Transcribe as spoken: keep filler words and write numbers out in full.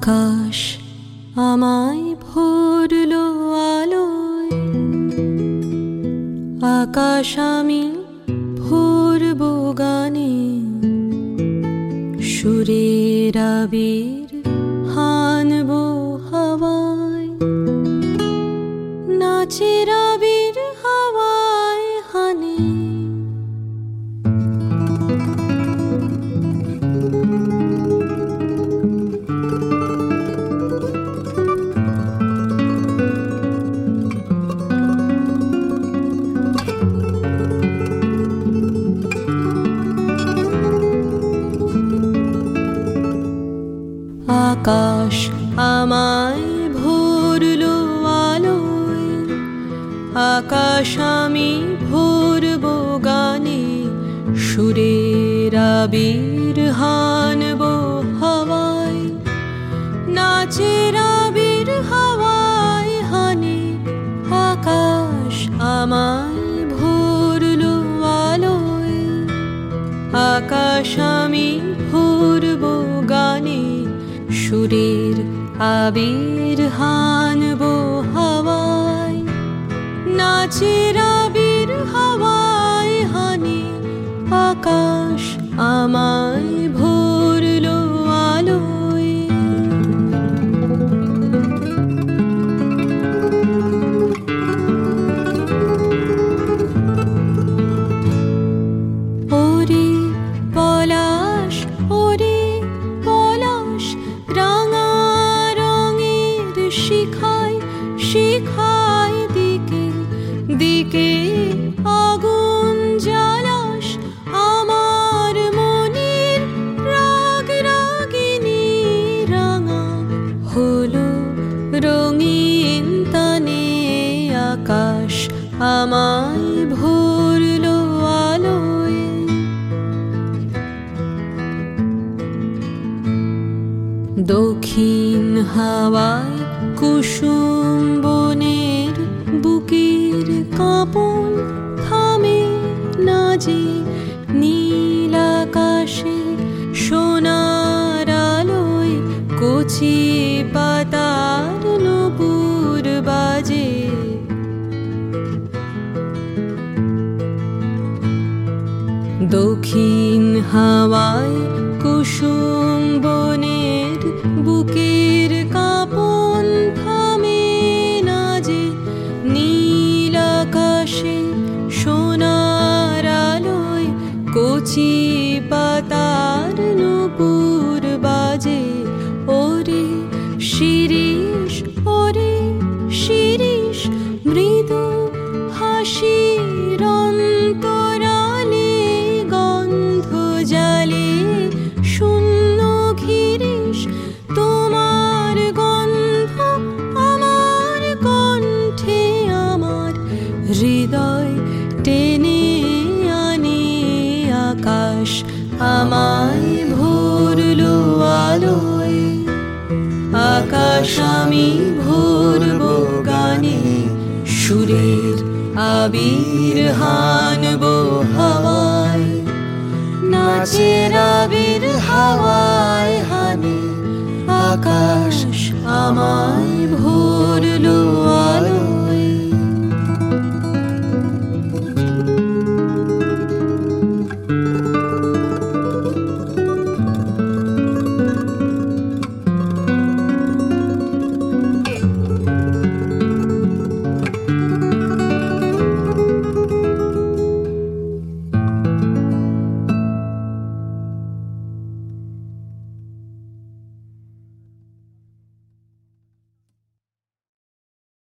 আকাশ আমায় ভরলো আলোয়, আকাশ আমি ভরবো গানে, সুরের আবির হানবো হাওয়ায়, নাচের আবির হাওয়ায় হানে। আকাশ আমায় ভরলো আলোয়, আকাশ আমি ভরবো গানে, সুরের আবির হানবো হাওয়ায়, নাচের আবির হাওয়ায় হানে। আকাশ আমায় ভরলো আলোয়, আকাশ আমি ভরবো গানে, সুরের আবির হানবো হাওয়ায়, নাচের আবির হাওয়ায় হানে। আকাশ আমায় ভরলো আলোয়। ওরে পলাশ, ওরে পলাশ, রাঙা রঙের শিখায় শিখায় দিকে দিকে আগুন জ্বালাস আমার মনের রাগ রাগিনী রাঙা হলো রঙিন তানে। আকাশ আমায় ভরলো আলোয়। দক্ষিণ হাওয়ায় কুসুম বনের বুকের কাঁপন থামে না যে, নীল আকাশে সোনার আলোয় কচি পাতার নূপুর বাজে। দক্ষিণ হাওয়ায় কুসুম বনের বুকের কাঁপন থামে না যে, নীল আকাশে সোনার আলোয় কচি পাতার নূপুর বাজে। ওরে শিরিষ, ওরে শিরিষ, মৃদু হাসির অন্তরালে গন্ধ জালে শূন্য ঘিরিস, তোমার গন্ধ আমার কণ্ঠে আমার হৃদয় টেনে আনে। আকাশ আমায় ভরলো আলোয়, আকাশ আমি ভরবো গানে, সুরের আবির হানবো হাওয়ায়, নাচের আবির হাওয়ায় হানে। আকাশ আমায়